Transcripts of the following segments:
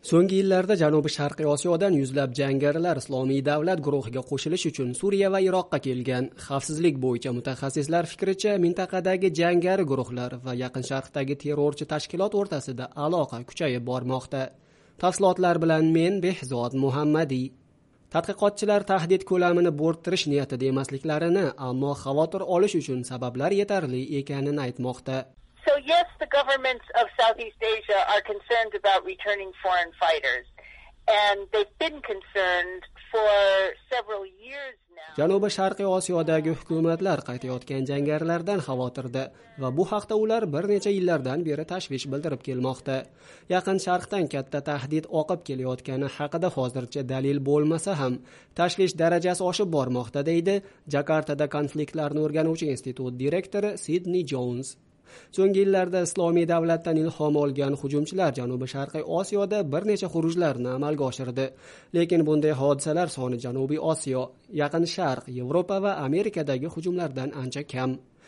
So'nggi yillarda Janubi-Sharqiy Osiyodan yuzlab jangarilar Islomiy davlat guruhiga qo'shilish uchun Suriya va Iroqqa kelgan. Xavfsizlik bo'yicha mutaxassislar fikricha, mintaqadagi jangari guruhlar va Yaqin Sharqdagi terrorchi tashkilot o'rtasida aloqa kuchayib bormoqda. Tafsilotlar bilan men Behzod Muhammadiy. Tadqiqotchilar tahdid ko'lamini bo'rttirish niyatida emasliklarini, ammo xavotir olish uchun sabablar yetarli ekanini aytmoqda. So yes, the governments of Southeast Asia are concerned about returning foreign fighters, and they've been concerned for several years now. Janubi-Sharqiy Osiyodagi hukumatlar qaytayotgan jangarilardan xavotirda va bu haqda ular bir necha yillardan beri tashvish bildirib kelmoqda. Yaqin Sharqdan katta tahdid oqib kelayotgani haqida hozircha dalil bo'lmasa ham, tashvish darajasi oshib bormoqda, deydi Jakartada konfliktlarni o'rganuvchi institut direktori Sidney Jones. So'nggi yillarda Islomiy davlatdan ilhom olgan hujumchilar Janubi-Sharqiy Osiyoda bir necha xurujlarni amalga oshirdi. Lekin bunday hodisalar soni Janubiy Osiyo, Yaqin Sharq, Yevropa va Amerikadagi hujumlardan ancha kam.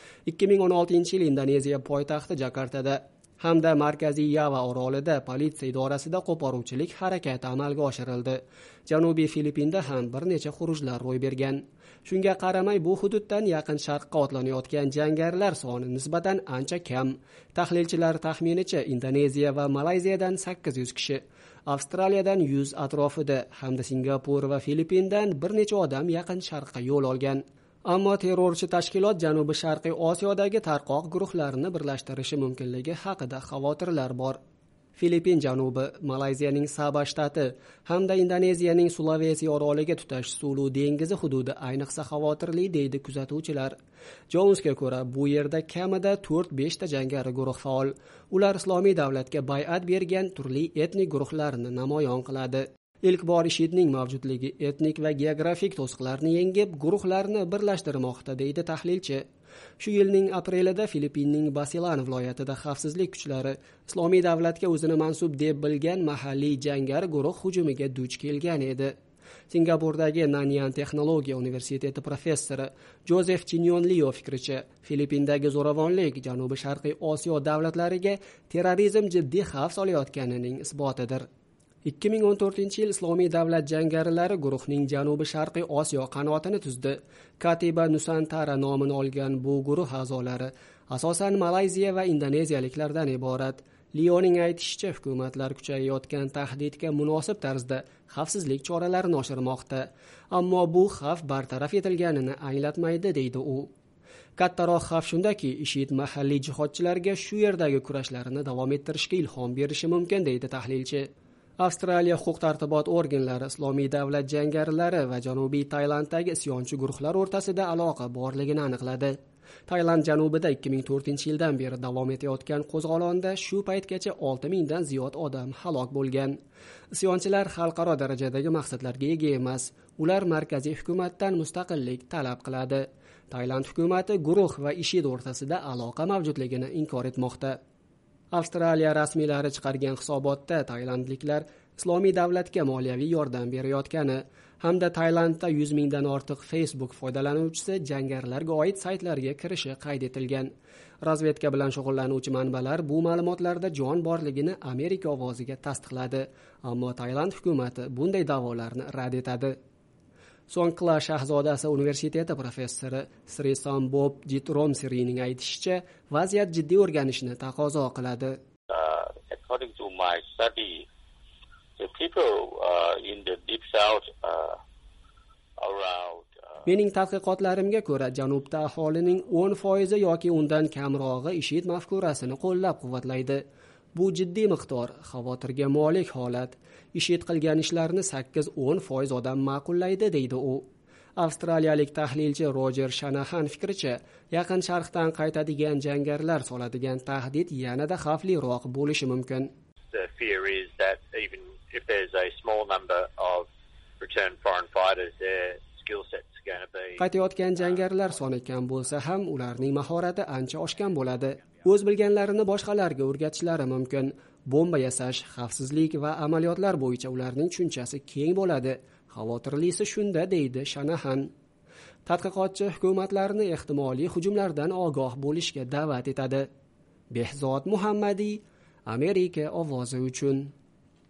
2016-yil Indoneziya poytaxti Jakartada hamda Markaziy Yava orolida politsiya idorasida qo'poruvchilik harakati amalga oshirildi. Janubiy Filippinda ham bir necha xurujlar ro'y bergan. Shunga qaramay, bu hududdan Yaqin Sharqqa otlanayotgan jangarilar soni nisbatan ancha kam. Tahlilchilar taxminicha Indoneziya va Malayziyadan 800 kishi, Avstraliyadan 100 atrofida hamda Singapur va Filippindan bir necha odam Yaqin Sharqqa yo'l olgan. Ammo terrorchi tashkilot Janubi-Sharqiy Osiyodagi tarqoq guruhlarni birlashtirishi mumkinligi haqida xavotirlar bor. Filippin janubi, Malayziyaning Sabah shtati hamda Indoneziyaning Sulawesi oroliga tutash Sulu dengizi hududi ayniqsa xavotirli, deydi kuzatuvchilar. Jonesga ko'ra, bu yerda kamida 4-5 ta jangari guruh faol. Ular Islomiy davlatga bay'at bergan turli etnik guruhlarni namoyon qiladi. Ilk bor IShIDning mavjudligi etnik va geografik to'siqlarni yengib, guruhlarni birlashtirmoqda, deydi tahlilchi. Shu yilning aprelida Filippinning Basilan viloyatida xavfsizlik kuchlari Islomiy davlatga o'zini mansub deb bilgan mahalliy jangari guruh hujumiga duch kelgan edi. Singapurdagi Nanyang Texnologiya universiteti professori Joseph Chinyonlio fikricha, Filippindagi zo'ravonlik Janubi-Sharqiy Osiyo davlatlariga terrorizm jiddiy xavf solayotganining isbotidir. 2014-yil Islomiy davlat jangarilari guruhning Janubi-Sharqiy Osiyo qanotini tuzdi. Katiba Nusantara nomini olgan bu guruh a'zolari asosan Malayziya va indoneziyaliklardan iborat. Leoning aytishicha, hukumatlar kuchayayotgan tahdidga munosib tarzda xavfsizlik choralarini oshirmoqda. Ammo bu xavf bartaraf etilganini anglatmaydi, deydi u. Kattaroq xavf shundaki, IShID mahalliy jihodchilarga shu yerdagi kurashlarini davom ettirishga ilhom berishi mumkin, deydi tahlilchi. Avstraliya huquq-tartibot organlari Islomiy davlat jangarilari va Janubiy Tailanddagi isyonchi guruhlar o'rtasida aloqa borligini aniqladi. Tailand janubida 2004-yildan beri davom etayotgan qo'zg'olonda shu paytgacha 6000 dan ziyod odam halok bo'lgan. Isyonchilar xalqaro darajadagi maqsadlarga ega emas. Ular markaziy hukumatdan mustaqillik talab qiladi. Tailand hukumati guruh va IShID o'rtasida aloqa mavjudligini inkor etmoqda. Avstraliya rasmiylari chiqargan hisobotda tailandliklar Islomiy davlatga moliyaviy yordam berayotgani hamda Tailandda 100 mingdan ortiq Facebook foydalanuvchisi jangarilarga oid saytlarga kirishi qayd etilgan. Razvedka bilan shug'ullanuvchi manbalar bu ma'lumotlarda jon borligini Amerika ovoziga tasdiqladi, ammo Tailand hukumati bunday da'volarni rad etadi. Songkhla shahzodasi universiteti professori Sri Sambop Jitromsirining aytishicha, vaziyat jiddiy o'rganishni taqozo qiladi. According to my study, the people in the deep south around Mening tadqiqotlarimga ko'ra, janubda aholining 10% yoki undan kamrog'i IShID mafkurasini qo'llab-quvvatlaydi. Bu jiddiy miqdor, xavotirga molik holat. IShID qilgan ishlarni 8-10% odam ma'qullaydi, deydi u. Avstraliyalik tahlilchi Roger Shanahan fikricha, Yaqin Sharqdan qaytadigan jangarilar soladigan tahdid yanada xavfliroq bo'lishi mumkin. The fear is that even if there's a small number of returned foreign fighters, their skill sets are going to be. Qaytayotgan jangarilar soni kam bo'lsa ham, ularning mahorati ancha oshgan bo'ladi. O'z bilganlarini boshqalarga o'rgatishlari mumkin. Bomba yasash, xavfsizlik va amaliyotlar bo'yicha ularning tushunchasi keng bo'ladi. Xavotirlisi shunda, deydi Shanahan. Tadqiqotchi hukumatlarni ehtimoliy hujumlardan ogoh bo'lishga da'vat etadi. Behzod Muhammadiy, Amerika ovozi uchun.